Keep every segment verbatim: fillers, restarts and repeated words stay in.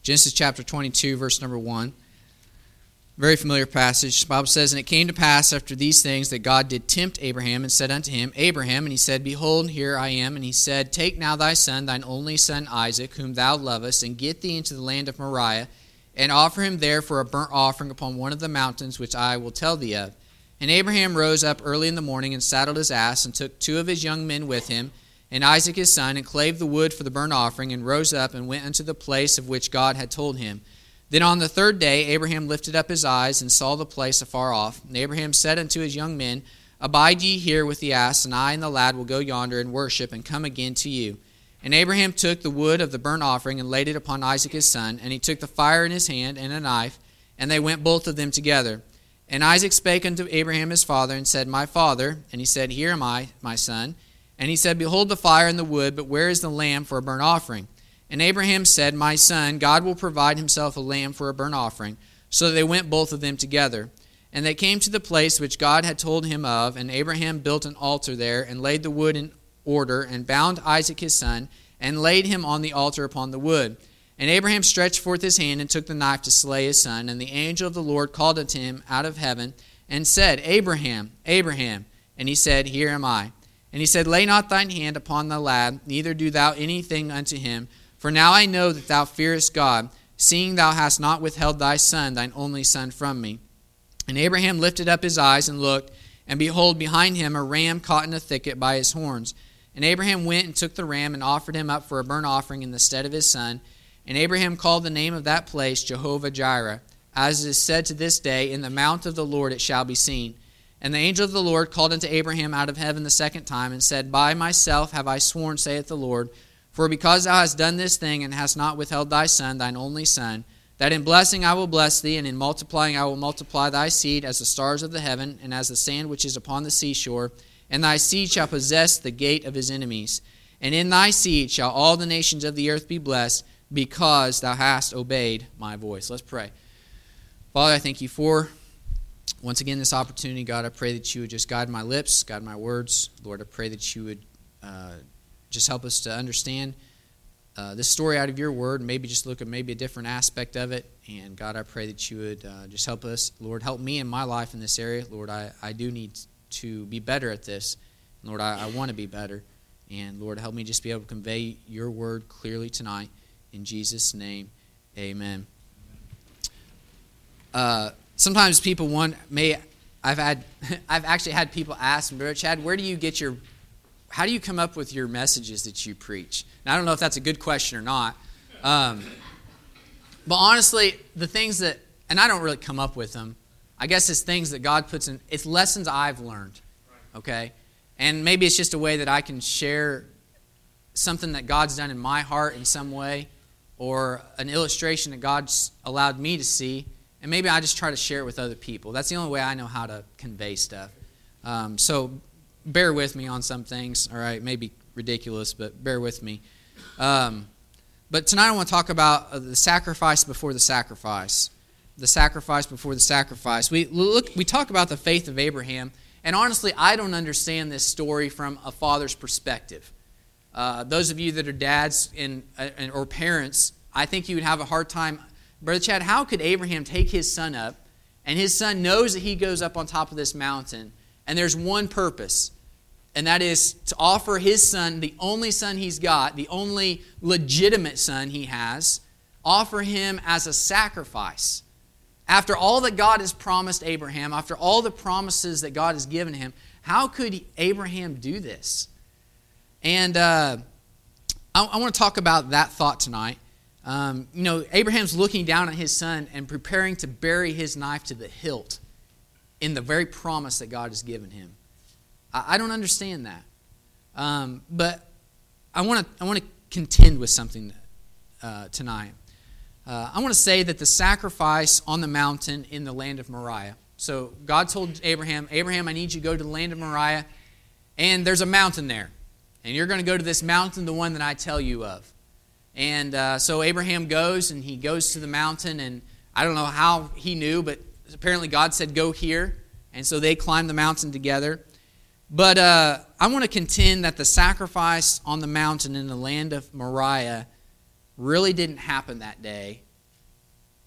Genesis chapter twenty-two, verse number one. Very familiar passage. The Bible says, "And it came to pass after these things that God did tempt Abraham, and said unto him, Abraham, and he said, Behold, here I am. And he said, Take now thy son, thine only son Isaac, whom thou lovest, and get thee into the land of Moriah, and offer him there for a burnt offering upon one of the mountains which I will tell thee of. And Abraham rose up early in the morning, and saddled his ass, and took two of his young men with him, and Isaac his son, and clave the wood for the burnt offering, and rose up, and went unto the place of which God had told him. Then on the third day Abraham lifted up his eyes, and saw the place afar off. And Abraham said unto his young men, Abide ye here with the ass, and I and the lad will go yonder and worship, and come again to you. And Abraham took the wood of the burnt offering, and laid it upon Isaac his son, and he took the fire in his hand, and a knife, and they went both of them together. And Isaac spake unto Abraham his father, and said, My father. And he said, Here am I, my son. And he said, Behold the fire and the wood, but where is the lamb for a burnt offering? And Abraham said, My son, God will provide himself a lamb for a burnt offering. So they went both of them together. And they came to the place which God had told him of, and Abraham built an altar there, and laid the wood in order, and bound Isaac his son, and laid him on the altar upon the wood. And Abraham stretched forth his hand, and took the knife to slay his son. And the angel of the Lord called unto him out of heaven, and said, Abraham, Abraham. And he said, Here am I. And he said, Lay not thine hand upon the lad, neither do thou anything unto him. For now I know that thou fearest God, seeing thou hast not withheld thy son, thine only son, from me. And Abraham lifted up his eyes and looked, and behold, behind him a ram caught in a thicket by his horns. And Abraham went and took the ram, and offered him up for a burnt offering in the stead of his son. And Abraham called the name of that place Jehovah-Jireh, as it is said to this day, In the mount of the Lord it shall be seen. And the angel of the Lord called unto Abraham out of heaven the second time, and said, By myself have I sworn, saith the Lord, for because thou hast done this thing, and hast not withheld thy son, thine only son, that in blessing I will bless thee, and in multiplying I will multiply thy seed as the stars of the heaven, and as the sand which is upon the seashore, and thy seed shall possess the gate of his enemies. And in thy seed shall all the nations of the earth be blessed, because thou hast obeyed my voice. Let's pray. Father, I thank you for, once again, this opportunity. God, I pray that you would just guide my lips, guide my words. Lord, I pray that you would uh, just help us to understand uh, this story out of your word, maybe just look at maybe a different aspect of it. And God, I pray that you would uh, just help us. Lord, help me in my life in this area. Lord, I, I do need to be better at this. Lord, I, I want to be better. And Lord, help me just be able to convey your word clearly tonight. In Jesus' name, amen. Uh, sometimes people want, may, I've had, I've actually had people ask me, Brother Chad, where do you get your, how do you come up with your messages that you preach? And I don't know if that's a good question or not. Um, but honestly, the things that, and I don't really come up with them, I guess it's things that God puts in, it's lessons I've learned, okay? And maybe it's just a way that I can share something that God's done in my heart in some way, or an illustration that God's allowed me to see, and maybe I just try to share it with other people. That's the only way I know how to convey stuff. Um, so bear with me on some things, all right? Maybe ridiculous, but bear with me. Um, but tonight I want to talk about the sacrifice before the sacrifice. The sacrifice before the sacrifice. We look. We talk about the faith of Abraham, and honestly, I don't understand this story from a father's perspective. Uh, those of you that are dads and, and or parents, I think you would have a hard time. Brother Chad, how could Abraham take his son up, and his son knows that he goes up on top of this mountain, and there's one purpose, and that is to offer his son, the only son he's got, the only legitimate son he has, offer him as a sacrifice. After all that God has promised Abraham, after all the promises that God has given him, how could Abraham do this? And uh, I, I want to talk about that thought tonight. Um, you know, Abraham's looking down at his son and preparing to bury his knife to the hilt in the very promise that God has given him. I, I don't understand that. Um, but I want to I want to contend with something uh, tonight. Uh, I want to say that the sacrifice on the mountain in the land of Moriah. So God told Abraham, Abraham, I need you to go to the land of Moriah, and there's a mountain there. And you're going to go to this mountain, the one that I tell you of. And uh, so Abraham goes, and he goes to the mountain, and I don't know how he knew, but apparently God said, go here. And so they climbed the mountain together. But uh, I want to contend that the sacrifice on the mountain in the land of Moriah really didn't happen that day.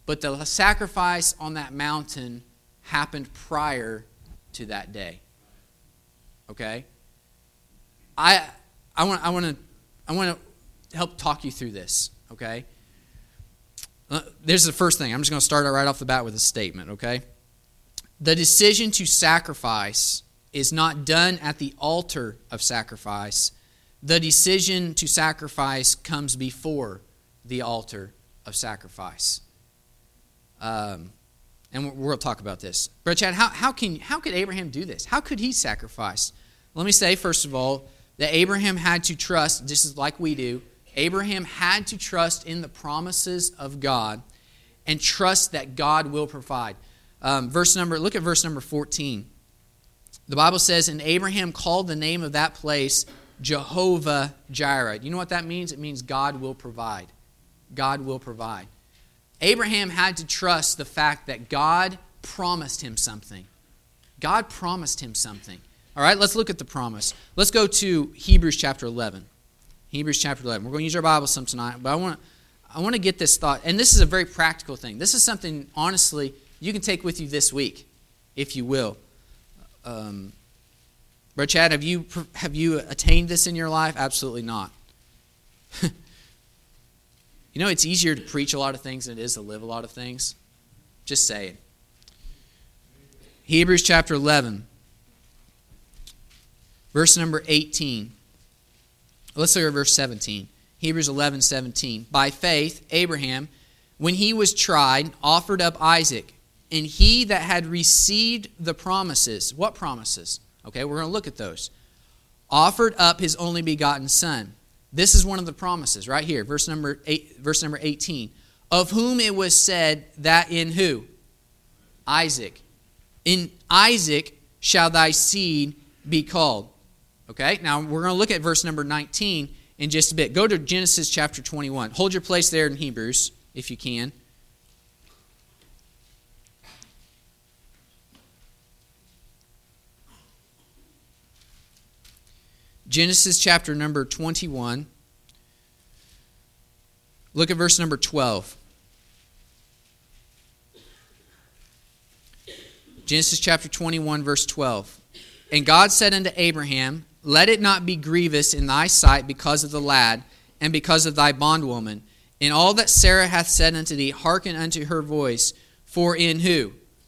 but the sacrifice on that mountain happened prior to that day. Okay? I I want I want to I want to help talk you through this, okay? Uh, there's the first thing. I'm just going to start right off the bat with a statement, okay? The decision to sacrifice is not done at the altar of sacrifice. The decision to sacrifice comes before the altar of sacrifice. Um, and we're going to talk about this. Brother Chad, how, how, can, how could Abraham do this? How could he sacrifice? Let me say, first of all, that Abraham had to trust, just as like we do, Abraham had to trust in the promises of God and trust that God will provide. Um, verse number, look at verse number fourteen. The Bible says, and Abraham called the name of that place Jehovah Jireh. You know what that means? It means God will provide. God will provide. Abraham had to trust the fact that God promised him something. God promised him something. All right, let's look at the promise. Let's go to Hebrews chapter eleven. Hebrews chapter eleven. We're going to use our Bible some tonight, but I want to I want to get this thought. And this is a very practical thing. This is something, honestly, you can take with you this week, if you will. Um, Brother Chad, have you, have you attained this in your life? Absolutely not. You know, it's easier to preach a lot of things than it is to live a lot of things. Just saying. Hebrews chapter eleven. Verse number eighteen. Let's look at verse seventeen. Hebrews eleven seventeen. By faith, Abraham, when he was tried, offered up Isaac. And he that had received the promises. What promises? Okay, we're going to look at those. Offered up his only begotten son. This is one of the promises right here. Verse number eight, verse number eighteen. Of whom it was said that in who? Isaac. In Isaac shall thy seed be called. Okay, now we're going to look at verse number nineteen in just a bit. Go to Genesis chapter twenty-one. Hold your place there in Hebrews, if you can. Genesis chapter number twenty-one. Look at verse number twelve. Genesis chapter twenty-one, verse twelve. And God said unto Abraham, let it not be grievous in thy sight because of the lad, and because of thy bondwoman. In all that Sarah hath said unto thee, hearken unto her voice. For in who?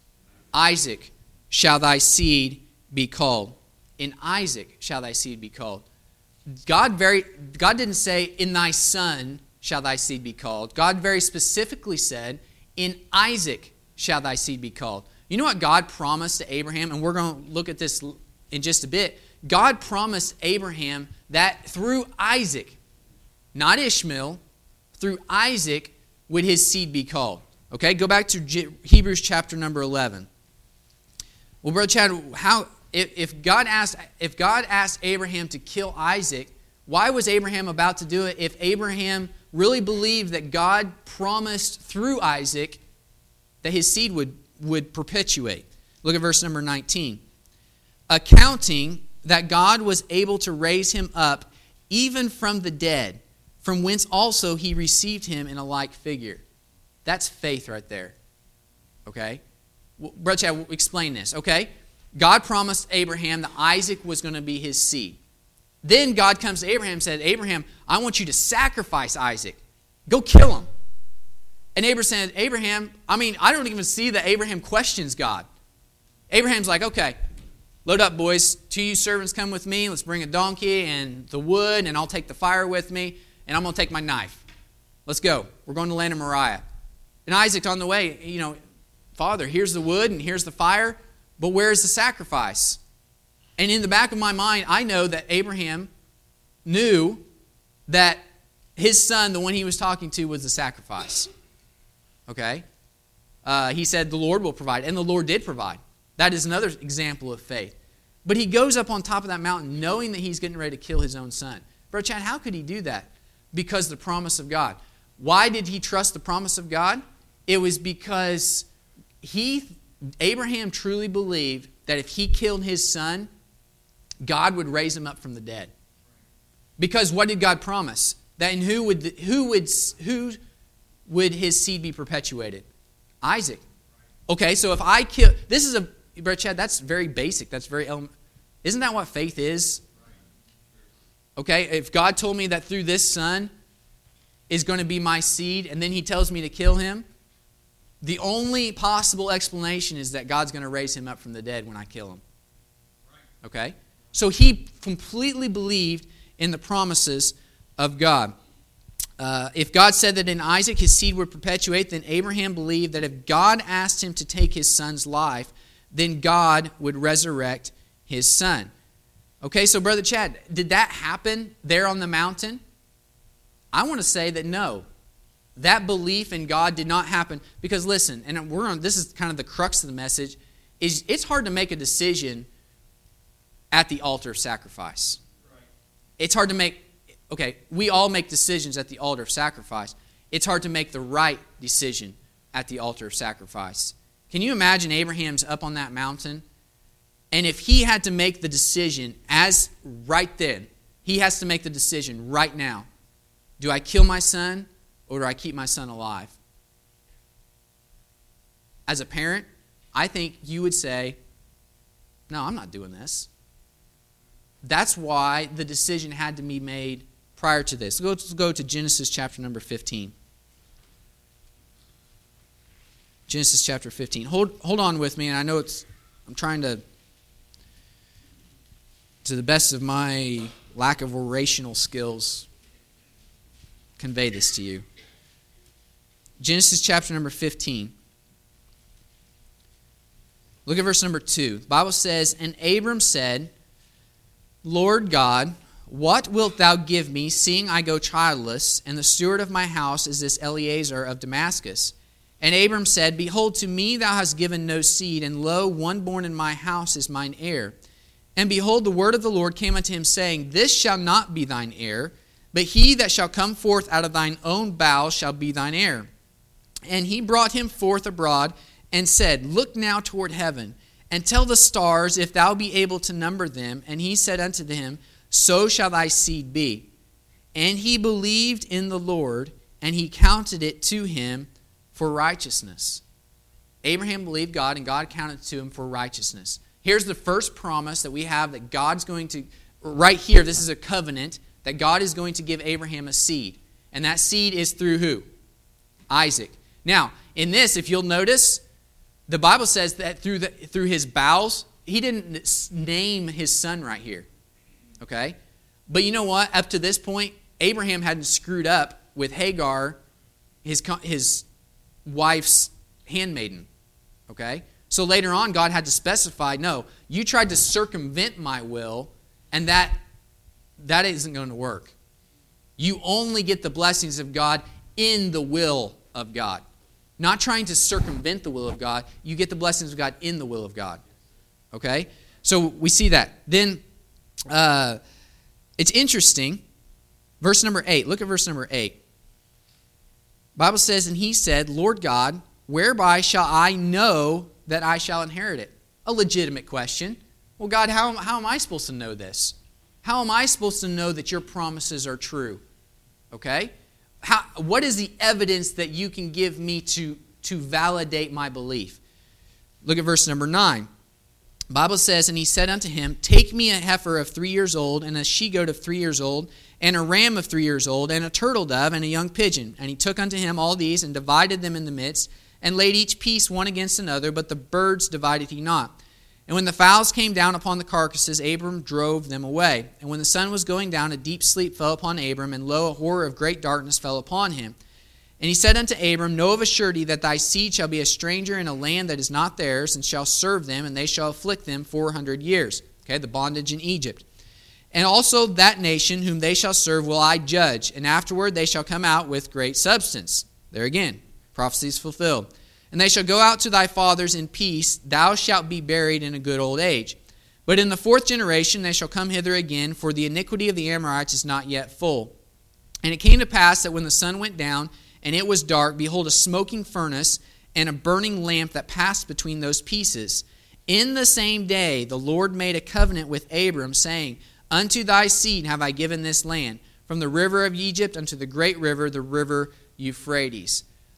Isaac shall thy seed be called. In Isaac shall thy seed be called. God very God didn't say, in thy son shall thy seed be called. God very specifically said, in Isaac shall thy seed be called. You know what God promised to Abraham? And we're going to look at this in just a bit. God promised Abraham that through Isaac, not Ishmael, through Isaac would his seed be called. Okay, go back to Hebrews chapter number eleven. Well, Brother Chad, how if, if God asked if God asked Abraham to kill Isaac, why was Abraham about to do it if Abraham really believed that God promised through Isaac that his seed would, would perpetuate? Look at verse number nineteen. Accounting that God was able to raise him up even from the dead, from whence also he received him in a like figure. That's faith right there. Okay? Well, Brother Chad, explain this. Okay? God promised Abraham that Isaac was going to be his seed. Then God comes to Abraham and said, Abraham, I want you to sacrifice Isaac. Go kill him. And Abraham said, Abraham, I mean, I don't even see that Abraham questions God. Abraham's like, okay, load up, boys. Two of you servants come with me. Let's bring a donkey and the wood, and I'll take the fire with me, and I'm going to take my knife. Let's go. We're going to land of Moriah. And Isaac's on the way, you know, Father, here's the wood and here's the fire, but where's the sacrifice? And in the back of my mind, I know that Abraham knew that his son, the one he was talking to, was the sacrifice. Okay? Uh, he said, the Lord will provide, and the Lord did provide. That is another example of faith. But he goes up on top of that mountain knowing that he's getting ready to kill his own son. Brother Chad, how could he do that? Because the promise of God. Why did he trust the promise of God? It was because he, Abraham truly believed that if he killed his son, God would raise him up from the dead. Because what did God promise? That in who would who would who would his seed be perpetuated? Isaac. Okay, so if I kill, this is a, Brother Chad, that's very basic. That's very, isn't that what faith is? Okay, if God told me that through this son is going to be my seed, and then he tells me to kill him, the only possible explanation is that God's going to raise him up from the dead when I kill him. Okay? So he completely believed in the promises of God. Uh, if God said that in Isaac his seed would perpetuate, then Abraham believed that if God asked him to take his son's life, then God would resurrect his son. Okay, so Brother Chad, did that happen there on the mountain? I want to say that no. That belief in God did not happen. Because listen, and we're on, this is kind of the crux of the message, is it's hard to make a decision at the altar of sacrifice. Right. It's hard to make, okay, we all make decisions at the altar of sacrifice. It's hard to make the right decision at the altar of sacrifice. Can you imagine Abraham's up on that mountain? And if he had to make the decision as right then, he has to make the decision right now. Do I kill my son or do I keep my son alive? As a parent, I think you would say, no, I'm not doing this. That's why the decision had to be made prior to this. Let's go to Genesis chapter number fifteen. Genesis chapter fifteen. Hold, hold on with me, and I know it's, I'm trying to, to the best of my lack of orational skills, convey this to you. Genesis chapter number fifteen. Look at verse number two. The Bible says, and Abram said, Lord God, what wilt thou give me, seeing I go childless, and the steward of my house is this Eliezer of Damascus? And Abram said, behold, to me thou hast given no seed, and lo, one born in my house is mine heir. And behold, the word of the Lord came unto him, saying, this shall not be thine heir, but he that shall come forth out of thine own bowels shall be thine heir. And he brought him forth abroad, and said, look now toward heaven, and tell the stars if thou be able to number them. And he said unto him, so shall thy seed be. And he believed in the Lord, and he counted it to him for righteousness. Abraham believed God, and God counted it to him for righteousness. Here's the first promise that we have that God's going to, right here, this is a covenant, that God is going to give Abraham a seed. And that seed is through who? Isaac. Now, in this, if you'll notice, the Bible says that through the, through his bowels, he didn't name his son right here. Okay? But you know what? Up to this point, Abraham hadn't screwed up with Hagar, his, his wife's handmaiden. Okay? So later on, God had to specify, no, you tried to circumvent my will, and that, that isn't going to work. You only get the blessings of God in the will of God. Not trying to circumvent the will of God. You get the blessings of God in the will of God. Okay? So we see that. Then, uh, it's interesting. Verse number eight. Look at verse number eight. The Bible says, and he said, Lord God, whereby shall I know that I shall inherit it? A legitimate question. Well, God, how, how am I supposed to know this? How am I supposed to know that your promises are true? Okay? How, what is the evidence that you can give me to, to validate my belief? Look at verse number nine. The Bible says, and he said unto him, take me a heifer of three years old, and a she-goat of three years old, and a ram of three years old, and a turtle dove, and a young pigeon. And he took unto him all these, and divided them in the midst, and laid each piece one against another, but the birds divided he not. And when the fowls came down upon the carcasses, Abram drove them away. And when the sun was going down, a deep sleep fell upon Abram, and lo, a horror of great darkness fell upon him. And he said unto Abram, know of a surety that thy seed shall be a stranger in a land that is not theirs, and shall serve them, and they shall afflict them four hundred years. Okay, the bondage in Egypt. And also that nation whom they shall serve will I judge, and afterward they shall come out with great substance. There again, prophecy is fulfilled. And they shall go out to thy fathers in peace, thou shalt be buried in a good old age. But in the fourth generation they shall come hither again, for the iniquity of the Amorites is not yet full. And it came to pass that when the sun went down, and it was dark, behold, a smoking furnace, and a burning lamp that passed between those pieces. In the same day the Lord made a covenant with Abram, saying, unto thy seed have I given this land, from the river of Egypt unto the great river, the river Euphrates.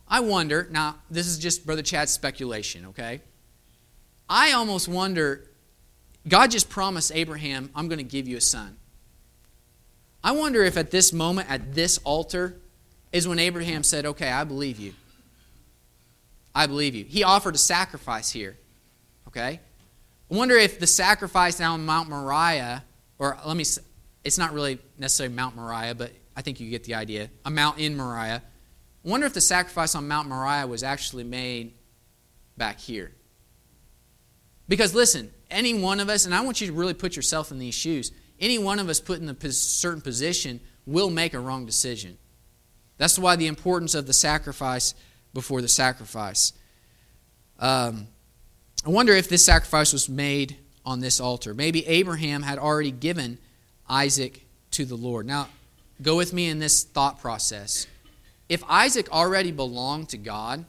I wonder, now this is just Brother Chad's speculation, okay? I almost wonder, God just promised Abraham, I'm going to give you a son. I wonder if at this moment, at this altar, is when Abraham said, okay, I believe you. I believe you. He offered a sacrifice here, okay? I wonder if the sacrifice down on Mount Moriah, or let me, it's not really necessarily Mount Moriah, but I think you get the idea, a mount in Moriah. I wonder if the sacrifice on Mount Moriah was actually made back here. Because listen, any one of us, and I want you to really put yourself in these shoes, any one of us put in a certain position will make a wrong decision. That's why the importance of the sacrifice before the sacrifice. Um, I wonder if this sacrifice was made on this altar. Maybe Abraham had already given Isaac to the Lord. Now, go with me in this thought process. If Isaac already belonged to God,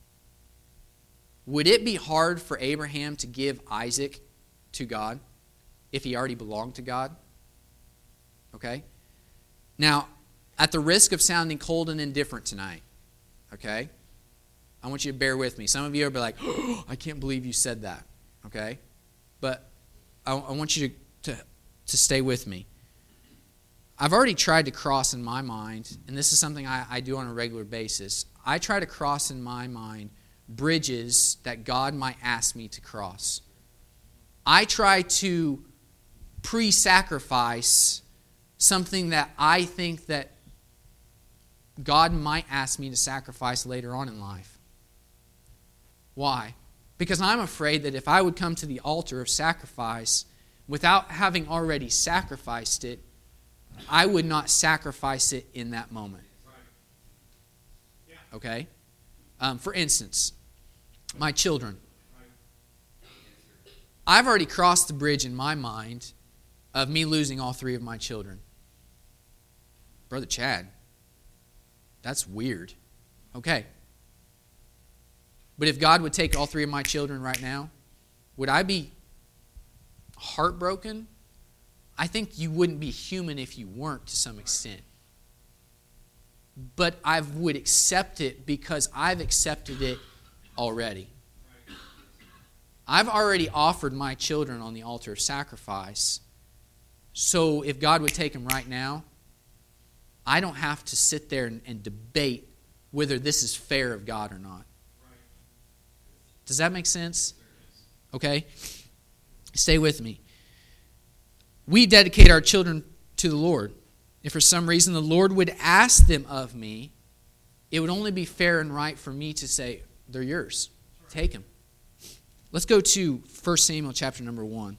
would it be hard for Abraham to give Isaac to God if he already belonged to God? Okay? Now, at the risk of sounding cold and indifferent tonight, okay, I want you to bear with me. Some of you will be like, oh, I can't believe you said that, okay? But I, I want you to, to, to stay with me. I've already tried to cross in my mind, and this is something I, I do on a regular basis. I try to cross in my mind bridges that God might ask me to cross. I try to pre-sacrifice something that I think that God might ask me to sacrifice later on in life. Why? Because I'm afraid that if I would come to the altar of sacrifice without having already sacrificed it, I would not sacrifice it in that moment. Okay? Um, for instance, my children. I've already crossed the bridge in my mind of me losing all three of my children. Brother Chad, that's weird. Okay. But if God would take all three of my children right now, would I be heartbroken? I think you wouldn't be human if you weren't to some extent. But I would accept it because I've accepted it already. I've already offered my children on the altar of sacrifice. So if God would take them right now, I don't have to sit there and, and debate whether this is fair of God or not. Does that make sense? Okay? Stay with me. We dedicate our children to the Lord. If for some reason the Lord would ask them of me, it would only be fair and right for me to say, they're yours. Take them. Let's go to First Samuel chapter number one.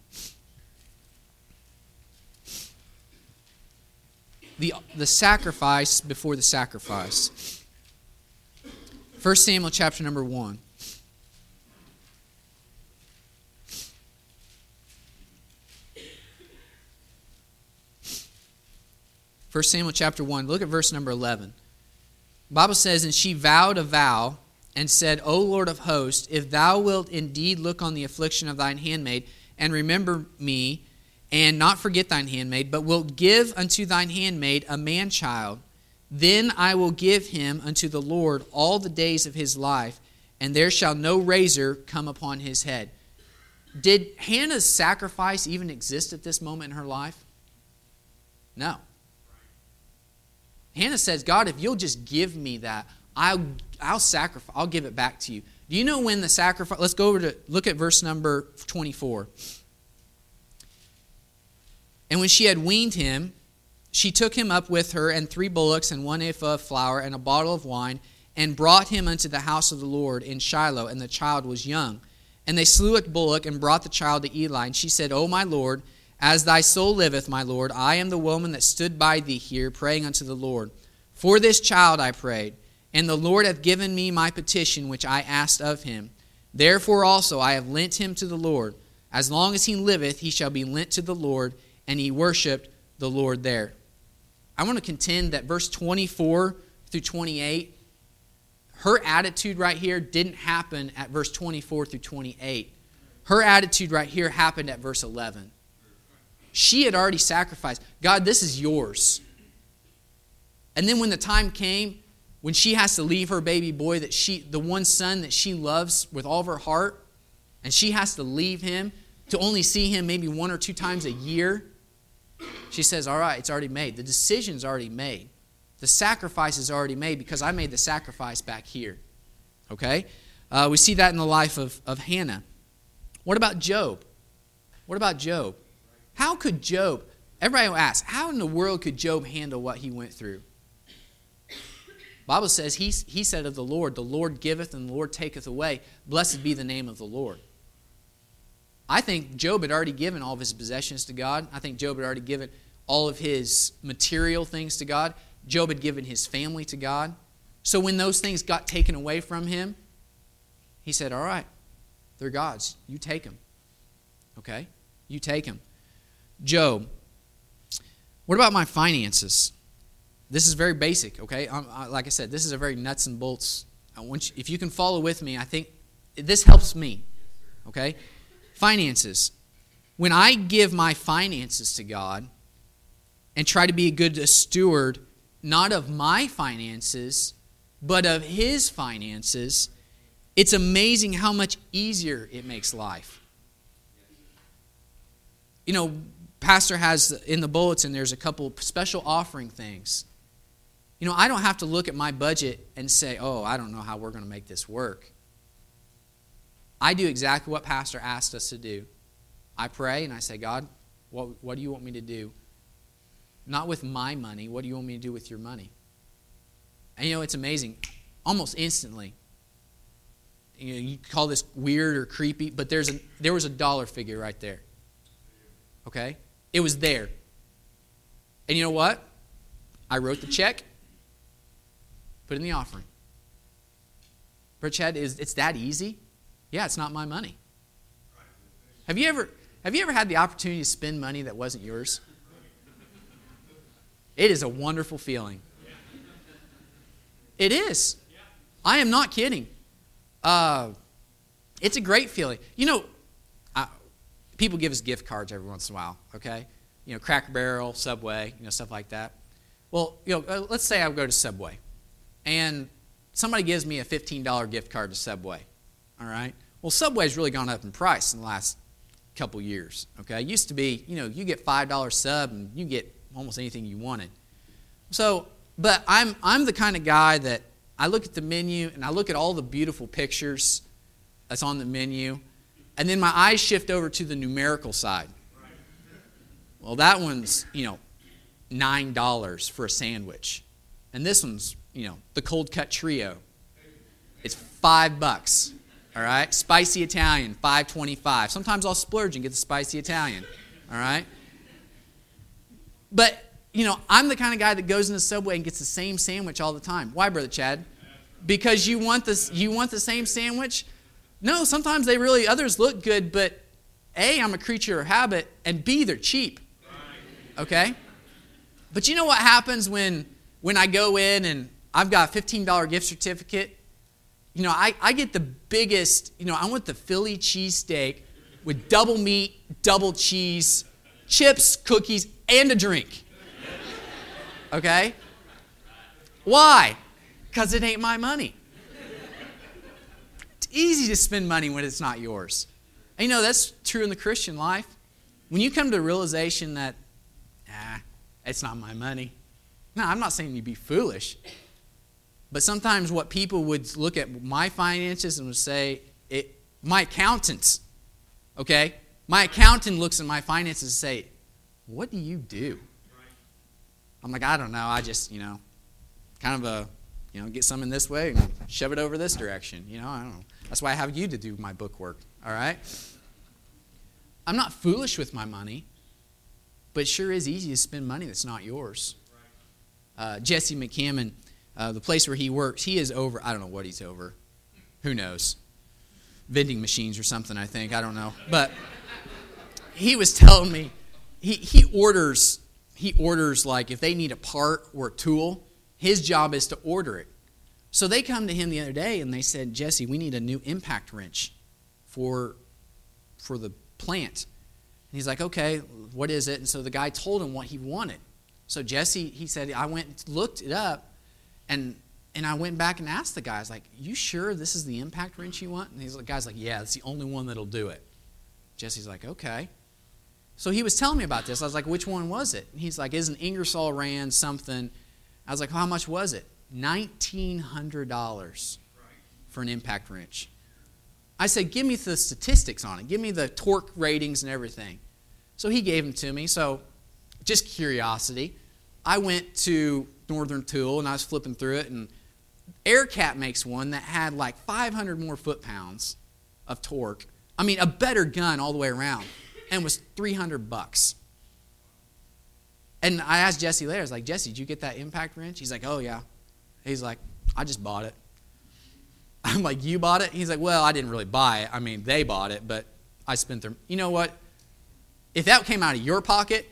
The, the sacrifice before the sacrifice. First Samuel chapter number one. First Samuel chapter one, look at verse number eleven. The Bible says, and she vowed a vow and said, O Lord of hosts, if thou wilt indeed look on the affliction of thine handmaid and remember me and not forget thine handmaid, but wilt give unto thine handmaid a man-child, then I will give him unto the Lord all the days of his life, and there shall no razor come upon his head. Did Hannah's sacrifice even exist at this moment in her life? No. Hannah says, God, if you'll just give me that, I'll, I'll sacrifice, I'll give it back to you. Do you know when the sacrifice, let's go over to, look at verse number twenty-four. And when she had weaned him, she took him up with her and three bullocks and one ephah of flour and a bottle of wine and brought him unto the house of the Lord in Shiloh, and the child was young. And they slew a bullock and brought the child to Eli. And she said, O my Lord, as thy soul liveth, my Lord, I am the woman that stood by thee here, praying unto the Lord. For this child I prayed, and the Lord hath given me my petition which I asked of him. Therefore also I have lent him to the Lord. As long as he liveth, he shall be lent to the Lord, and he worshipped the Lord there. I want to contend that verse twenty-four through twenty-eight, her attitude right here didn't happen at verse twenty-four through twenty-eight. Her attitude right here happened at verse eleven. She had already sacrificed. God, this is yours. And then when the time came, when she has to leave her baby boy, that she, the one son that she loves with all of her heart, and she has to leave him to only see him maybe one or two times a year, she says, all right, it's already made. The decision's already made. The sacrifice is already made because I made the sacrifice back here. Okay? Uh, we see that in the life of, of Hannah. What about Job? What about Job? How could Job, everybody will ask, how in the world could Job handle what he went through? The Bible says, he, he said of the Lord, the Lord giveth and the Lord taketh away. Blessed be the name of the Lord. I think Job had already given all of his possessions to God. I think Job had already given all of his material things to God. Job had given his family to God. So when those things got taken away from him, he said, all right, they're God's. You take them. Okay? You take them. Job, what about my finances? This is very basic, okay? Um, I, like I said, this is a very nuts and bolts. I want you, if you can follow with me, I think this helps me, okay? Finances. When I give my finances to God and try to be a good steward, not of my finances, but of His finances, it's amazing how much easier it makes life. You know, Pastor has in the bulletin, there's a couple special offering things. You know, I don't have to look at my budget and say, oh, I don't know how we're going to make this work. I do exactly what Pastor asked us to do. I pray and I say, God, what, what do you want me to do? Not with my money. What do you want me to do with your money? And you know, it's amazing. Almost instantly, you know, you call this weird or creepy, but there's a, there was a dollar figure right there. Okay? It was there. And you know what? I wrote the check, put it in the offering. Brother Chad, is it's that easy? Yeah, it's not my money. Have you ever have you ever had the opportunity to spend money that wasn't yours? It is a wonderful feeling. It is. I am not kidding. Uh, it's a great feeling. You know, I, people give us gift cards every once in a while, okay? You know, Cracker Barrel, Subway, you know, stuff like that. Well, you know, let's say I go to Subway, and somebody gives me a fifteen dollars gift card to Subway, all right? Well, Subway's really gone up in price in the last couple years, okay? It used to be, you know, you get five dollars sub, and you get almost anything you wanted. So, but I'm I'm the kind of guy that I look at the menu, and I look at all the beautiful pictures that's on the menu, and then my eyes shift over to the numerical side. Well, that one's, you know, nine dollars for a sandwich. And this one's, you know, the cold cut trio. It's five bucks. All right? Spicy Italian, five twenty-five. Sometimes I'll splurge and get the spicy Italian. All right? But, you know, I'm the kind of guy that goes in the Subway and gets the same sandwich all the time. Why, Brother Chad? Because you want this you want the same sandwich? No, sometimes they really, others look good, but A, I'm a creature of habit, and B, they're cheap. Okay? But you know what happens when when I go in and I've got a fifteen dollars gift certificate? You know, I, I get the biggest, you know, I want the Philly cheesesteak with double meat, double cheese, chips, cookies, and a drink. Okay? Why? Because it ain't my money. It's easy to spend money when it's not yours. And you know, that's true in the Christian life. When you come to the realization that, ah, it's not my money. No, I'm not saying you be foolish. But sometimes what people would look at my finances and would say, it, my accountants, okay? My accountant looks at my finances and say, what do you do? I'm like, I don't know. I just, you know, kind of a, you know, get some in this way and shove it over this direction. You know, I don't know. That's why I have you to do my book work, all right? I'm not foolish with my money, but it sure is easy to spend money that's not yours. Uh, Jesse McCammon, uh, the place where he works, he is over, I don't know what he's over. Who knows? Vending machines or something, I think. I don't know. But he was telling me, he, he orders, he orders like if they need a part or a tool, his job is to order it. So they come to him the other day and they said, Jesse, we need a new impact wrench for, for the plant. And he's like, okay, what is it? And so the guy told him what he wanted. So Jesse, he said, I went and looked it up, and And I went back and asked the guy, I was like, you sure this is the impact wrench you want? And he's, the guy's like, yeah, it's the only one that'll do it. Jesse's like, okay. So he was telling me about this. I was like, which one was it? And he's like, it's an Ingersoll Rand something. I was like, how much was it? nineteen hundred dollars for an impact wrench. I said, give me the statistics on it. Give me the torque ratings and everything. So he gave them to me. So just curiosity, I went to Northern Tool and I was flipping through it, and AirCat makes one that had like five hundred more foot-pounds of torque. I mean, a better gun all the way around, and was three hundred bucks. And I asked Jesse later, I was like, Jesse, did you get that impact wrench? He's like, oh, yeah. He's like, I just bought it. I'm like, you bought it? He's like, well, I didn't really buy it. I mean, they bought it, but I spent their... You know what? If that came out of your pocket,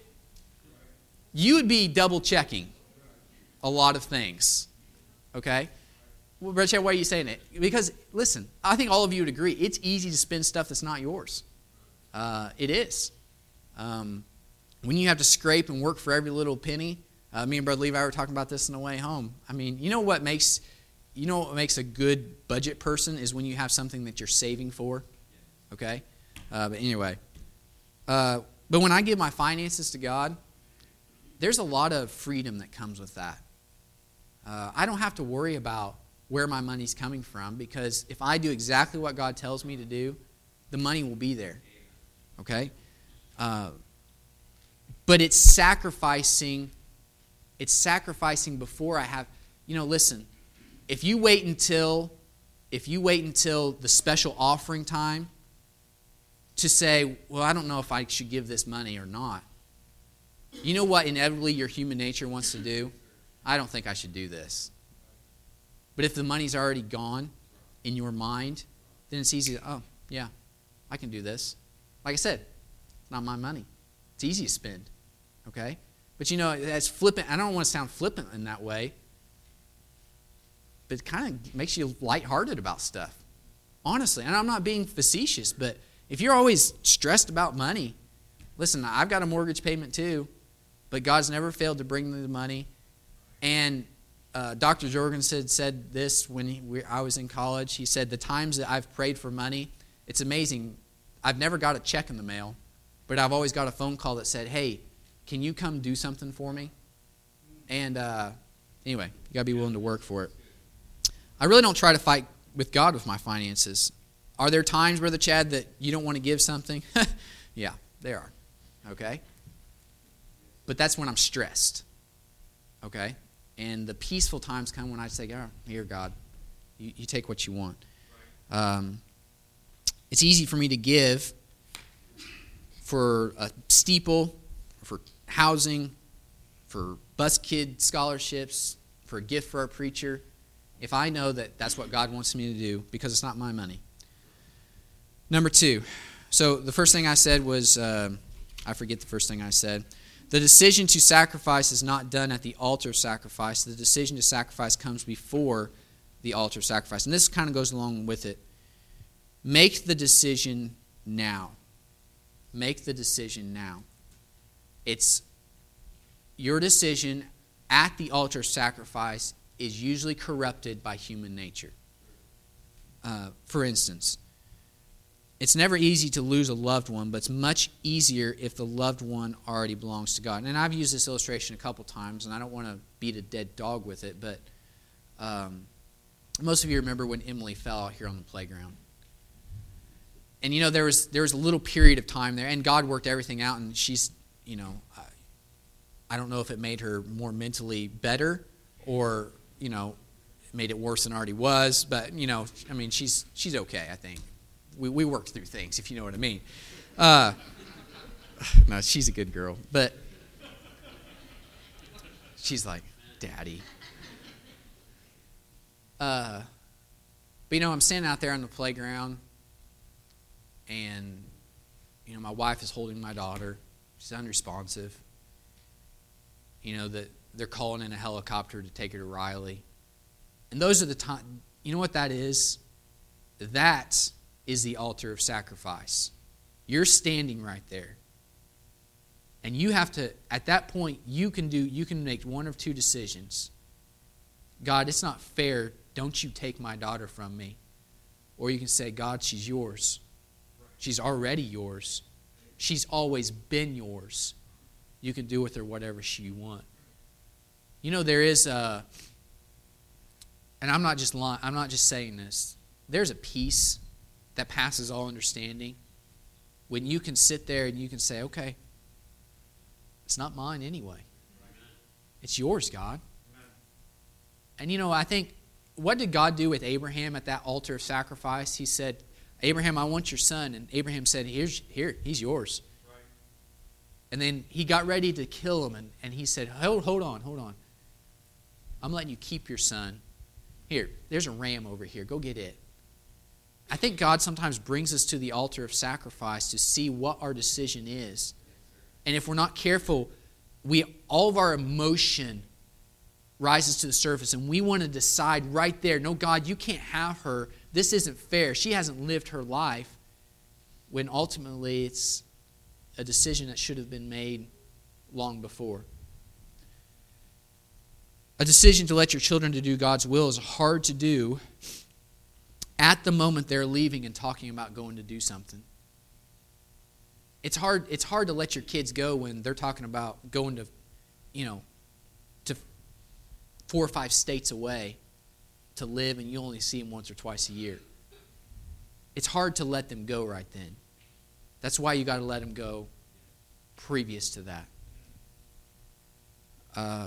you would be double-checking a lot of things. Okay? Well, Brother Chad, why are you saying it? Because, listen, I think all of you would agree, it's easy to spend stuff that's not yours. Uh, it is. Um, when you have to scrape and work for every little penny, uh, me and Brother Levi were talking about this on the way home. I mean, you know what makes you know what makes a good budget person is when you have something that you're saving for. Okay? Uh, but anyway, uh, but when I give my finances to God, there's a lot of freedom that comes with that. Uh, I don't have to worry about where my money's coming from, because if I do exactly what God tells me to do, the money will be there. Okay? Uh, but it's sacrificing, it's sacrificing before I have, you know, listen, if you wait until, if you wait until the special offering time to say, well, I don't know if I should give this money or not, you know what inevitably your human nature wants to do? I don't think I should do this. But if the money's already gone in your mind, then it's easy to, oh, yeah, I can do this. Like I said, it's not my money. It's easy to spend, okay? But you know, that's flippant. I don't want to sound flippant in that way, but it kind of makes you lighthearted about stuff, honestly. And I'm not being facetious, but if you're always stressed about money, listen, I've got a mortgage payment too, but God's never failed to bring me the money. And uh, Doctor Jorgensen said this when he, we, I was in college. He said, the times that I've prayed for money, it's amazing. I've never got a check in the mail, but I've always got a phone call that said, hey, can you come do something for me? And uh, anyway, you got to be willing to work for it. I really don't try to fight with God with my finances. Are there times, Brother Chad, that you don't want to give something? Yeah, there are. Okay? But that's when I'm stressed. Okay? And the peaceful times come when I say, oh, here, God, you, you take what you want. Um, it's easy for me to give for a steeple, for housing, for bus kid scholarships, for a gift for our preacher, if I know that that's what God wants me to do, because it's not my money. Number two. So the first thing I said was, uh, I forget the first thing I said. The decision to sacrifice is not done at the altar of sacrifice. The decision to sacrifice comes before the altar of sacrifice. And this kind of goes along with it. Make the decision now. Make the decision now. It's your decision at the altar of sacrifice is usually corrupted by human nature. Uh, for instance, it's never easy to lose a loved one, but it's much easier if the loved one already belongs to God. And I've used this illustration a couple times, and I don't want to beat a dead dog with it, but um, most of you remember when Emily fell out here on the playground. And, you know, there was there was a little period of time there, and God worked everything out, and she's, you know, I, I don't know if it made her more mentally better or, you know, made it worse than it already was, but, you know, I mean, she's she's okay, I think. We we worked through things, if you know what I mean. Uh, no, she's a good girl, but she's like, Daddy. Uh, but, you know, I'm standing out there on the playground, and, you know, my wife is holding my daughter. She's unresponsive. You know, that they're calling in a helicopter to take her to Riley. And those are the times, you know what that is? That is the altar of sacrifice. You're standing right there. And you have to, at that point, you can do, you can make one of two decisions. God, it's not fair. Don't you take my daughter from me. Or you can say, God, she's yours. She's already yours. She's always been yours. You can do with her whatever she you want. You know, there is a, and I'm not just lying, I'm not just saying this. There's a peace that passes all understanding when you can sit there and you can say, okay, it's not mine anyway. It's yours, God. And you know, I think, what did God do with Abraham at that altar of sacrifice? He said, Abraham, I want your son. And Abraham said, Here's, here, he's yours. Right. And then he got ready to kill him. And, and he said, hold, hold on, hold on. I'm letting you keep your son. Here, there's a ram over here. Go get it. I think God sometimes brings us to the altar of sacrifice to see what our decision is. And if we're not careful, we all of our emotion rises to the surface, and we want to decide right there, no, God, you can't have her. This isn't fair. She hasn't lived her life. When ultimately it's a decision that should have been made long before. A decision to let your children to do God's will is hard to do at the moment they're leaving and talking about going to do something. It's hard, it's hard to let your kids go when they're talking about going to, you know, to four or five states away to live, and you only see them once or twice a year. It's hard to let them go right then. That's why you got to let them go previous to that. Uh,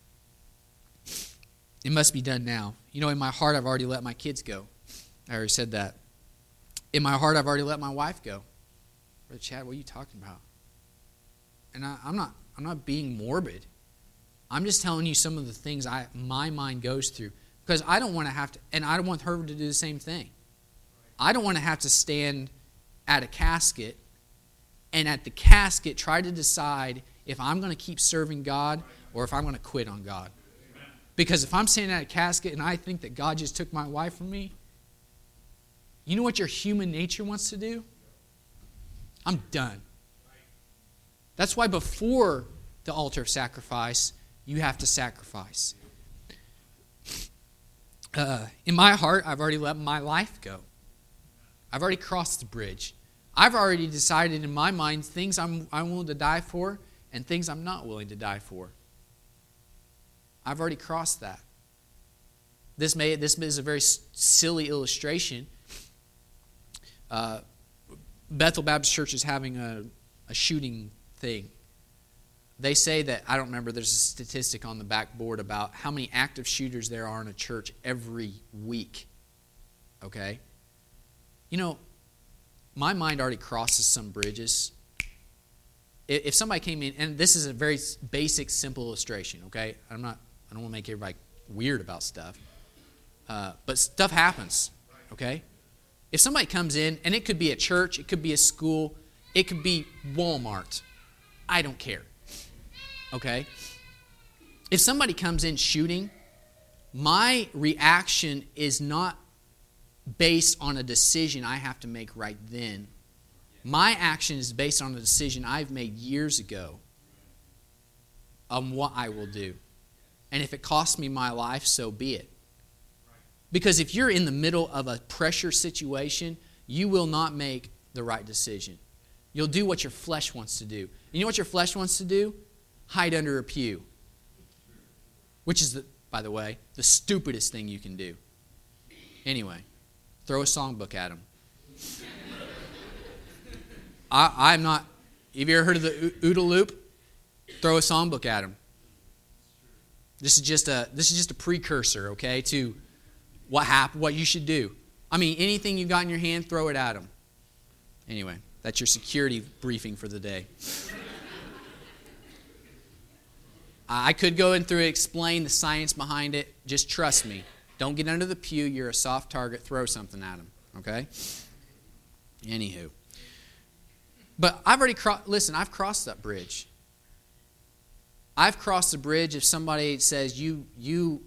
it must be done now. You know, in my heart, I've already let my kids go. I already said that. In my heart, I've already let my wife go. Brother Chad, what are you talking about? And I, I'm not. I'm not being morbid. I'm just telling you some of the things I my mind goes through, because I don't want to have to, and I don't want her to do the same thing. I don't want to have to stand at a casket and at the casket try to decide if I'm going to keep serving God or if I'm going to quit on God. Because if I'm standing at a casket and I think that God just took my wife from me, you know what your human nature wants to do? I'm done. That's why before the altar of sacrifice, you have to sacrifice. Uh, in my heart, I've already let my life go. I've already crossed the bridge. I've already decided in my mind things I'm, I'm willing to die for and things I'm not willing to die for. I've already crossed that. This may this is a very silly illustration. Uh, Bethel Baptist Church is having a, a shooting thing. They say that, I don't remember, there's a statistic on the backboard about how many active shooters there are in a church every week. Okay? You know, my mind already crosses some bridges. If somebody came in, and this is a very basic, simple illustration, okay? I'm not, I don't want to make everybody weird about stuff. Uh, but stuff happens, okay? If somebody comes in, and it could be a church, it could be a school, it could be Walmart. I don't care. Okay? If somebody comes in shooting, my reaction is not based on a decision I have to make right then. My action is based on a decision I've made years ago on what I will do. And if it costs me my life, so be it. Because if you're in the middle of a pressure situation, you will not make the right decision. You'll do what your flesh wants to do. You know what your flesh wants to do? Hide under a pew. Which is, the, by the way, the stupidest thing you can do. Anyway, throw a songbook at them. I, I'm not... Have you ever heard of the OODA loop? Throw a songbook at them. This is just a this is just a precursor, okay, to what happened, what you should do. I mean, anything you got in your hand, throw it at them. Anyway, that's your security briefing for the day. I could go in through and explain the science behind it. Just trust me. Don't get under the pew. You're a soft target. Throw something at them, okay? Anywho. But I've already crossed, listen, I've crossed that bridge. I've crossed the bridge if somebody says, you, you,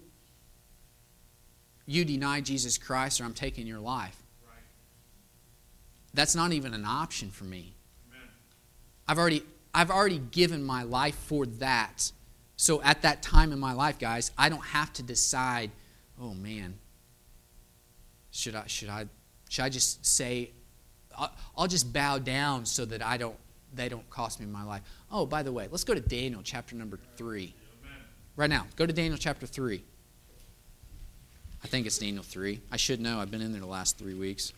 you deny Jesus Christ or I'm taking your life. Right. That's not even an option for me. Amen. I've already, I've already given my life for that. So at that time in my life, guys, I don't have to decide, oh man, should I should I should I just say I'll, I'll just bow down so that I don't they don't cost me my life. Oh, by the way, let's go to Daniel chapter number three. Right now, go to Daniel chapter three. I think it's Daniel three. I should know. I've been in there the last three weeks.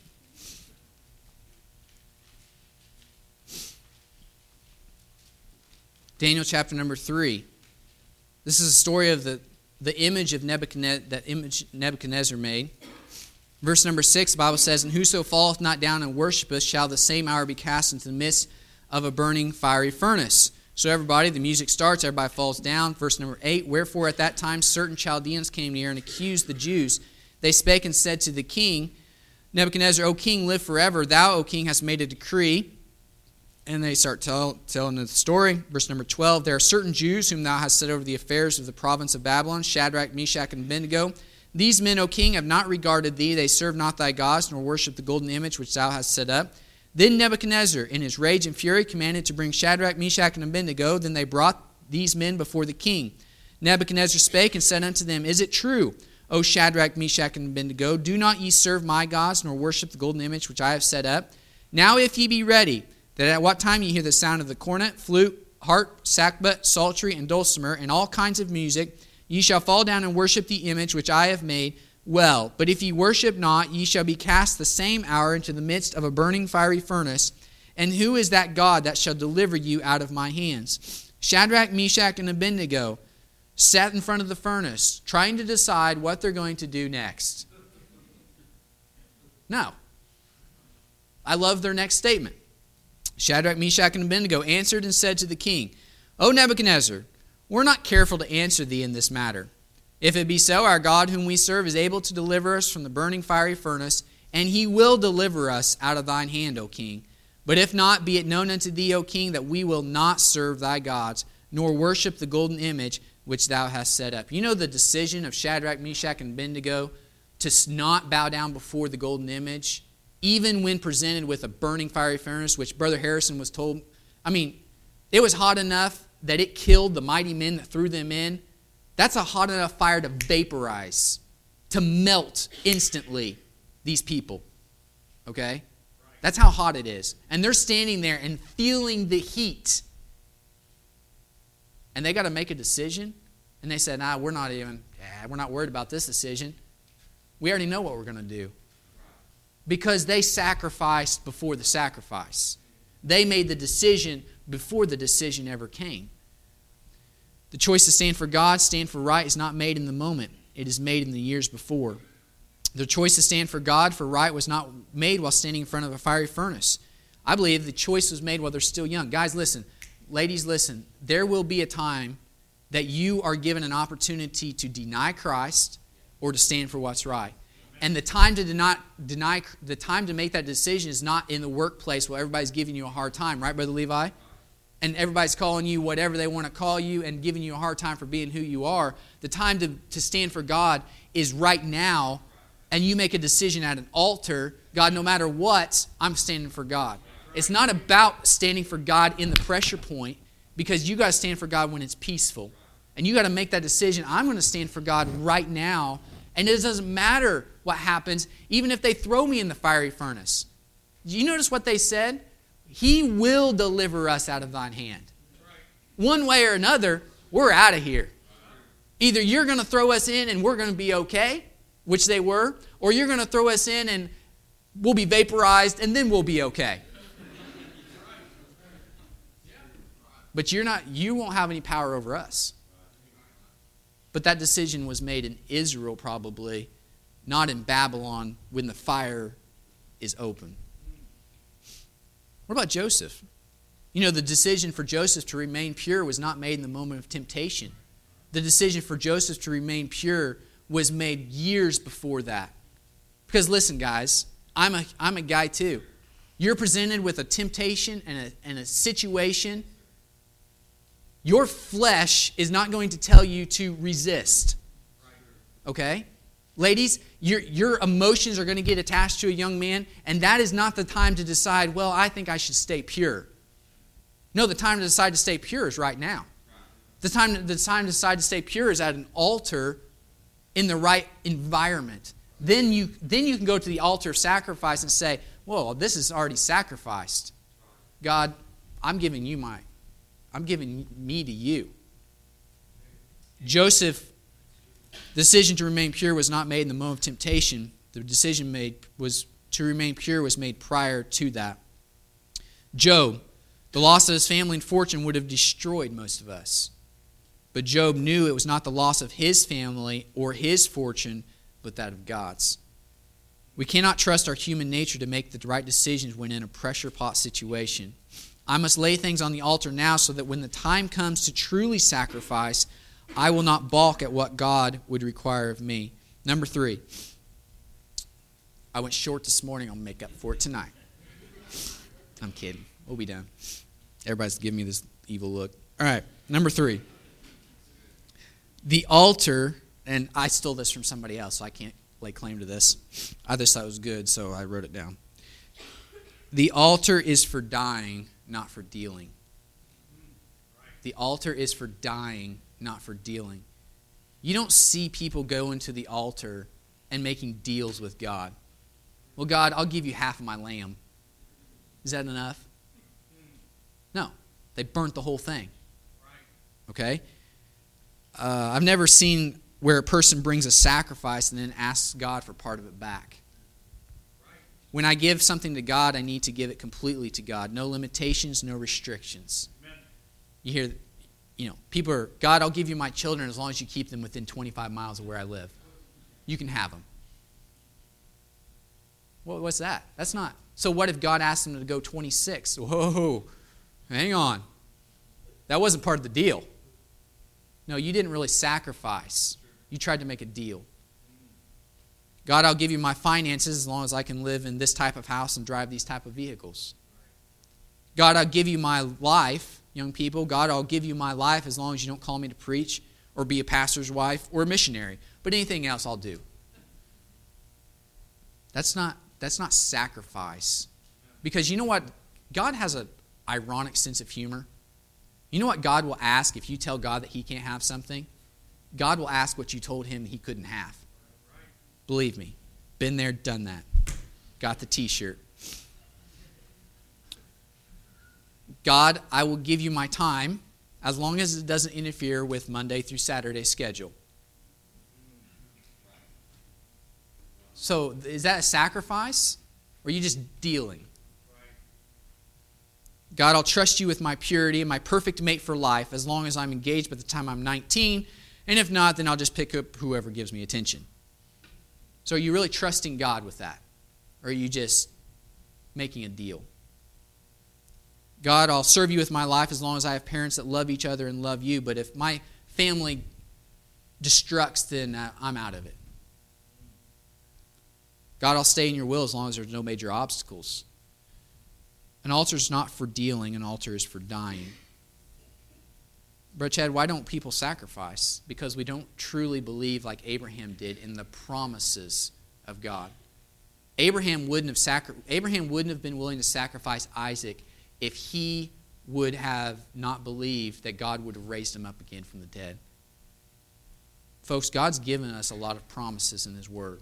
Daniel chapter number three. This is a story of the, the image of Nebuchadnezzar, that image Nebuchadnezzar made. Verse number six, the Bible says, "And whoso falleth not down and worshipeth shall the same hour be cast into the midst of a burning fiery furnace." So everybody, the music starts, everybody falls down. Verse number eight, "Wherefore at that time certain Chaldeans came near and accused the Jews. They spake and said to the king, Nebuchadnezzar, O king, live forever. Thou, O king, hast made a decree." And they start tell, telling the story. Verse number twelve, "There are certain Jews whom thou hast set over the affairs of the province of Babylon, Shadrach, Meshach, and Abednego. These men, O king, have not regarded thee. They serve not thy gods, nor worship the golden image which thou hast set up." Then Nebuchadnezzar, in his rage and fury, commanded to bring Shadrach, Meshach, and Abednego. Then they brought these men before the king. Nebuchadnezzar spake and said unto them, "Is it true, O Shadrach, Meshach, and Abednego, do not ye serve my gods, nor worship the golden image which I have set up? Now if ye be ready, that at what time ye hear the sound of the cornet, flute, harp, sackbut, psaltery, and dulcimer, and all kinds of music, ye shall fall down and worship the image which I have made, well. But if ye worship not, ye shall be cast the same hour into the midst of a burning fiery furnace. And who is that God that shall deliver you out of my hands?" Shadrach, Meshach, and Abednego sat in front of the furnace, trying to decide what they're going to do next. No. I love their next statement. Shadrach, Meshach, and Abednego answered and said to the king, "O Nebuchadnezzar, we're not careful to answer thee in this matter. If it be so, our God whom we serve is able to deliver us from the burning fiery furnace, and he will deliver us out of thine hand, O king. But if not, be it known unto thee, O king, that we will not serve thy gods, nor worship the golden image which thou hast set up." You know the decision of Shadrach, Meshach, and Abednego to not bow down before the golden image, even when presented with a burning fiery furnace, which Brother Harrison was told, I mean, it was hot enough that it killed the mighty men that threw them in. That's a hot enough fire to vaporize, to melt instantly these people. Okay? That's how hot it is. And they're standing there and feeling the heat. And they got to make a decision. And they said, nah, we're not even, yeah, we're not worried about this decision. We already know what we're going to do. Because they sacrificed before the sacrifice. They made the decision before the decision ever came. The choice to stand for God, stand for right, is not made in the moment. It is made in the years before. The choice to stand for God, for right, was not made while standing in front of a fiery furnace. I believe the choice was made while they're still young. Guys, listen. Ladies, listen. There will be a time that you are given an opportunity to deny Christ or to stand for what's right. And the time to deny, deny, the time to make that decision is not in the workplace where everybody's giving you a hard time, right, Brother Levi? And everybody's calling you whatever they want to call you and giving you a hard time for being who you are. The time to, to stand for God is right now, and you make a decision at an altar. God, no matter what, I'm standing for God. It's not about standing for God in the pressure point, because you got to stand for God when it's peaceful. And you got to make that decision. I'm going to stand for God right now. And it doesn't matter what happens, even if they throw me in the fiery furnace. Do you notice what they said? He will deliver us out of thine hand. One way or another, we're out of here. Either you're going to throw us in and we're going to be okay, which they were, or you're going to throw us in and we'll be vaporized and then we'll be okay. But you're not, you won't have any power over us. But that decision was made in Israel probably, not in Babylon when the fire is open. What about Joseph? You know, the decision for Joseph to remain pure was not made in the moment of temptation. The decision for Joseph to remain pure was made years before that. Because listen, guys, I'm a, I'm a guy too. You're presented with a temptation and a, and a situation. Your flesh is not going to tell you to resist. Okay? Ladies, your, your emotions are going to get attached to a young man, and that is not the time to decide, well, I think I should stay pure. No, the time to decide to stay pure is right now. The time, the time to decide to stay pure is at an altar in the right environment. Then you, then you can go to the altar of sacrifice and say, whoa, this is already sacrificed. God, I'm giving you my, I'm giving me to you. Joseph's decision to remain pure was not made in the moment of temptation. The decision made was to remain pure was made prior to that. Job, the loss of his family and fortune would have destroyed most of us. But Job knew it was not the loss of his family or his fortune, but that of God's. We cannot trust our human nature to make the right decisions when in a pressure pot situation. I must lay things on the altar now so that when the time comes to truly sacrifice, I will not balk at what God would require of me. Number three. I went short this morning. I'll make up for it tonight. I'm kidding. We'll be done. Everybody's giving me this evil look. All right. Number three. The altar, and I stole this from somebody else, so I can't lay claim to this. I just thought it was good, so I wrote it down. The altar is for dying, not for dealing. The altar is for dying, not for dealing. You don't see people go into the altar and making deals with God. Well, God, I'll give you half of my lamb. Is that enough? No. They burnt the whole thing. Okay? Uh, I've never seen where a person brings a sacrifice and then asks God for part of it back. When I give something to God, I need to give it completely to God. No limitations, no restrictions. Amen. You hear, you know, people are, God, I'll give you my children as long as you keep them within twenty-five miles of where I live. You can have them. Well, what's that? That's not. So what if God asked them to go twenty-six? Whoa, hang on. That wasn't part of the deal. No, you didn't really sacrifice. You tried to make a deal. God, I'll give you my finances as long as I can live in this type of house and drive these type of vehicles. God, I'll give you my life, young people. God, I'll give you my life as long as you don't call me to preach or be a pastor's wife or a missionary. But anything else I'll do. That's not, that's not sacrifice. Because you know what? God has an ironic sense of humor. You know what God will ask if you tell God that he can't have something? God will ask what you told him he couldn't have. Believe me. Been there, done that. Got the t-shirt. God, I will give you my time as long as it doesn't interfere with Monday through Saturday schedule. So is that a sacrifice? Or are you just dealing? God, I'll trust you with my purity and my perfect mate for life as long as I'm engaged by the time I'm nineteen. And if not, then I'll just pick up whoever gives me attention. So are you really trusting God with that? Or are you just making a deal? God, I'll serve you with my life as long as I have parents that love each other and love you. But if my family destructs, then I'm out of it. God, I'll stay in your will as long as there's no major obstacles. An altar is not for dealing. An altar is for dying. Brother Chad, why don't people sacrifice? Because we don't truly believe like Abraham did in the promises of God. Abraham wouldn't have sacri- Abraham wouldn't have been willing to sacrifice Isaac if he would have not believed that God would have raised him up again from the dead. Folks, God's given us a lot of promises in his word.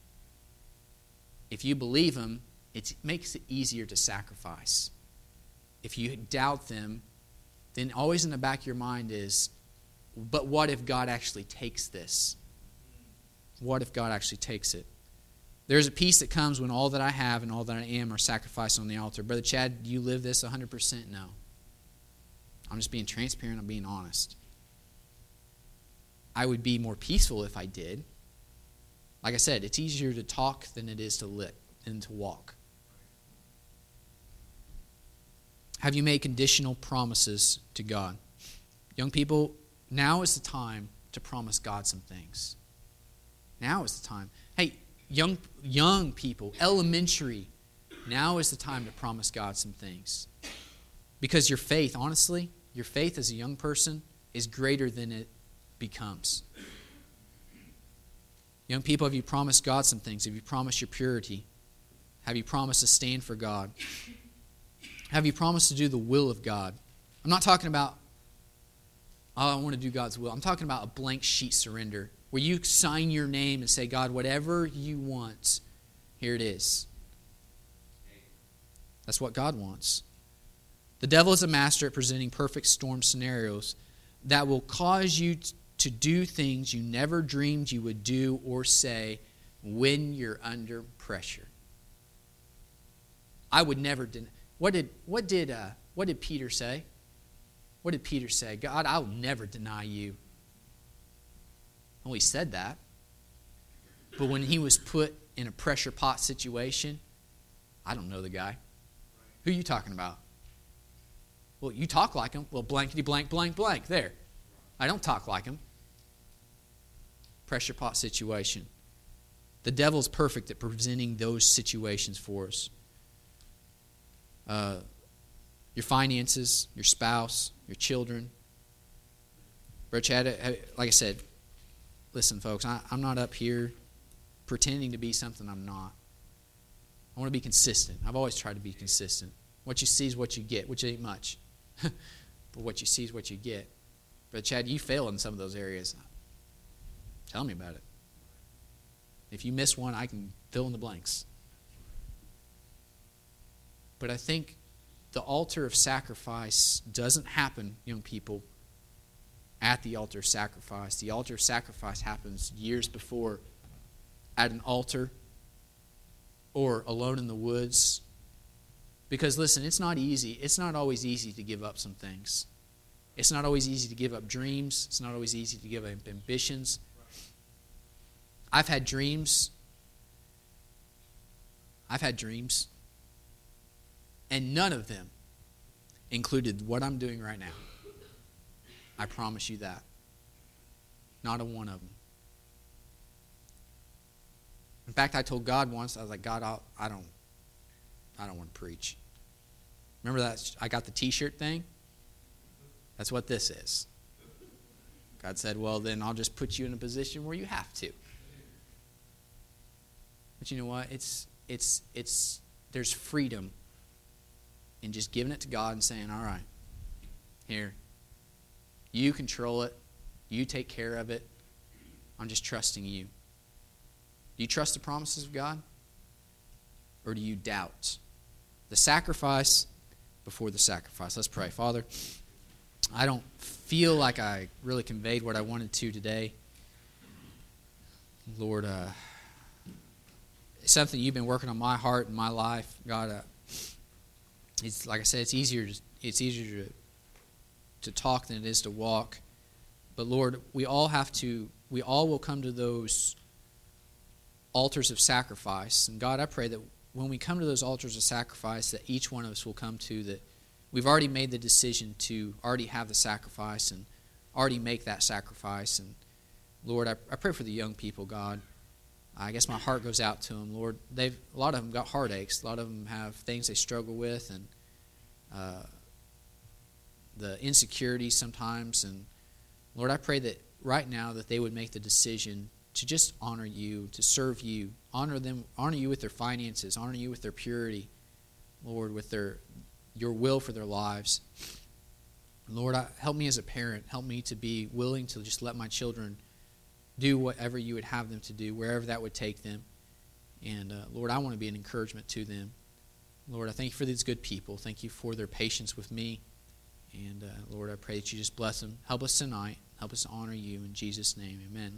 If you believe them, it makes it easier to sacrifice. If you doubt them, then always in the back of your mind is, but what if God actually takes this? What if God actually takes it? There's a peace that comes when all that I have and all that I am are sacrificed on the altar. Brother Chad, do you live this one hundred percent? No. I'm just being transparent. I'm being honest. I would be more peaceful if I did. Like I said, it's easier to talk than it is to live and to walk. Have you made conditional promises to God? Young people, now is the time to promise God some things. Now is the time. Hey, young young people, elementary, now is the time to promise God some things. Because your faith, honestly, your faith as a young person is greater than it becomes. Young people, have you promised God some things? Have you promised your purity? Have you promised to stand for God? Have you promised to do the will of God? I'm not talking about oh, I want to do God's will. I'm talking about a blank sheet surrender where you sign your name and say, God, whatever you want, here it is. That's what God wants. The devil is a master at presenting perfect storm scenarios that will cause you to do things you never dreamed you would do or say when you're under pressure. I would never deny. What did what did uh, what did Peter say? What did Peter say? God, I'll never deny you. Well, he said that. But when he was put in a pressure pot situation, I don't know the guy. Who are you talking about? Well, you talk like him. Well, blankety blank blank blank. There. I don't talk like him. Pressure pot situation. The devil's perfect at presenting those situations for us. Uh, your finances, your spouse, your children. Brother Chad, like I said, listen, folks, I, I'm not up here pretending to be something I'm not. I want to be consistent. I've always tried to be consistent. What you see is what you get, which ain't much. But what you see is what you get. Brother Chad, you fail in some of those areas. Tell me about it. If you miss one, I can fill in the blanks. But I think the altar of sacrifice doesn't happen, young people, at the altar of sacrifice. The altar of sacrifice happens years before at an altar or alone in the woods. Because listen, it's not easy. It's not always easy to give up some things. It's not always easy to give up dreams. It's not always easy to give up ambitions. I've had dreams. I've had dreams. And none of them included what I'm doing right now. I promise you that. Not a one of them. In fact, I told God once, I was like, God, I'll, I don't, I don't want to preach. Remember that? I got the T-shirt thing? That's what this is. God said, well, then I'll just put you in a position where you have to. But you know what? It's, it's, it's, there's freedom in just giving it to God and saying, all right, here, you control it. You take care of it. I'm just trusting you. Do you trust the promises of God? Or do you doubt? The sacrifice before the sacrifice. Let's pray. Father, I don't feel like I really conveyed what I wanted to today. Lord, uh, it's something you've been working on my heart and my life. God, uh, it's like I said, it's easier. It's easier to to talk than it is to walk. But Lord, we all have to. We all will come to those altars of sacrifice. And God, I pray that when we come to those altars of sacrifice, that each one of us will come to that we've already made the decision to already have the sacrifice and already make that sacrifice. And Lord, I, I pray for the young people, God. I guess my heart goes out to them, Lord. They've a lot of them got heartaches. A lot of them have things they struggle with, and uh, the insecurities sometimes. And Lord, I pray that right now that they would make the decision to just honor you, to serve you, honor them, honor you with their finances, honor you with their purity, Lord, with their your will for their lives. Lord, I, help me as a parent. Help me to be willing to just let my children do whatever you would have them to do, wherever that would take them. And uh, Lord, I want to be an encouragement to them. Lord, I thank you for these good people. Thank you for their patience with me. And uh, Lord, I pray that you just bless them. Help us tonight. Help us to honor you. In Jesus' name, amen.